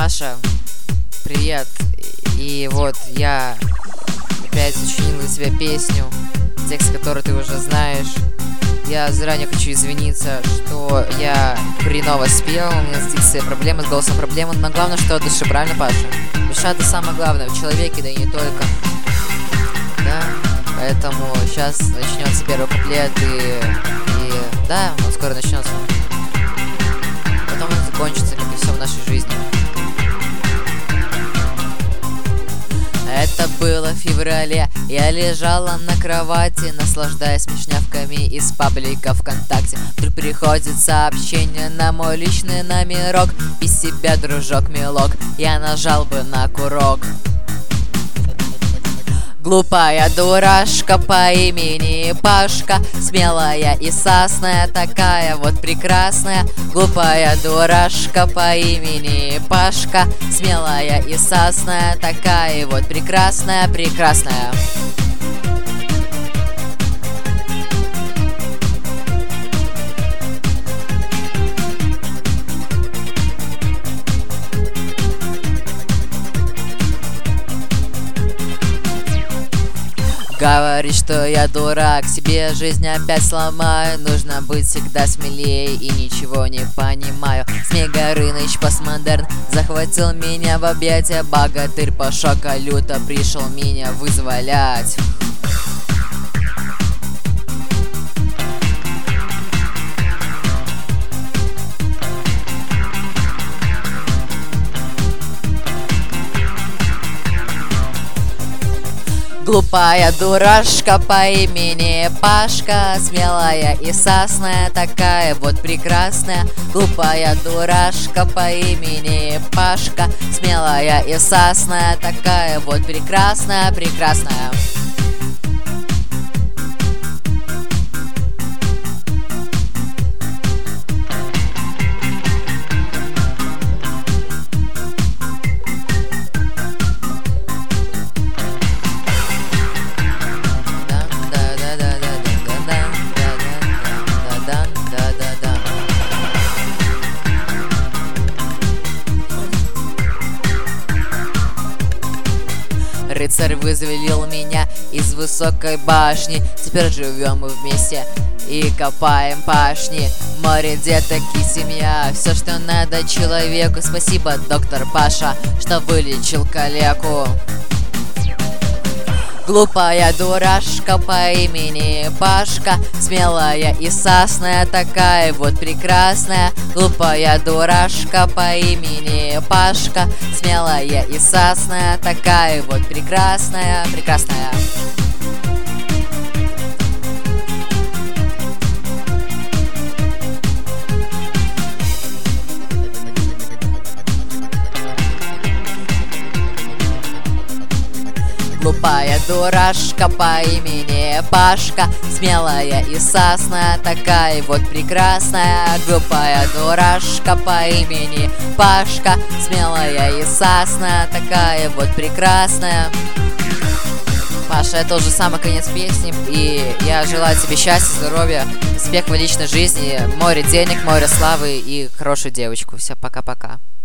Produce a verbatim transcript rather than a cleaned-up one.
Паша, привет. И вот я опять сочинил для тебя песню, текст которой ты уже знаешь. Я заранее хочу извиниться, что я хреново спел, у меня с дикцией проблемы, с голосом проблемы, но главное, что от души, правильно, Паша? Душа — это самое главное в человеке, да и не только. Да, поэтому сейчас начнется первый куплет, и, и да, он скоро начнется. Потом он закончится, как и все в нашей жизни. Это было в феврале, я лежала на кровати, наслаждаясь смешнявками из паблика ВКонтакте. Вдруг приходит сообщение на мой личный номерок: без себя, дружок, милок, я нажал бы на курок. Глупая дурашка по имени Пашка, смелая и сасная, такая вот прекрасная. Глупая дурашка по имени Пашка, смелая и сасная, такая вот прекрасная, прекрасная. Говорит, что я дурак, себе жизнь опять сломаю. Нужно быть всегда смелее и ничего не понимаю. Снегорыныч постмодерн захватил меня в объятия. Богатырь Пашка люто пришел меня вызволять. Глупая дурашка по имени Пашка, смелая и сасная, такая вот прекрасная. Глупая дурашка по имени Пашка, смелая и сасная, такая вот прекрасная, прекрасная. Рыцарь вызволил меня из высокой башни. Теперь живем мы вместе и копаем пашни. Море, деток и семья, все, что надо человеку. Спасибо, доктор Паша, что вылечил калеку. Глупая дурашка по имени Пашка, смелая и сасная, такая вот прекрасная. Глупая дурашка по имени Пашка, смелая и сасная, такая вот прекрасная, прекрасная. Глупая дурашка по имени Пашка, смелая и сасная, такая вот прекрасная. Глупая дурашка по имени Пашка, смелая и сасная, такая вот прекрасная. Паша, это уже самый конец песни, и я желаю тебе счастья, здоровья, успеха в личной жизни, море денег, море славы и хорошую девочку. Все, пока-пока.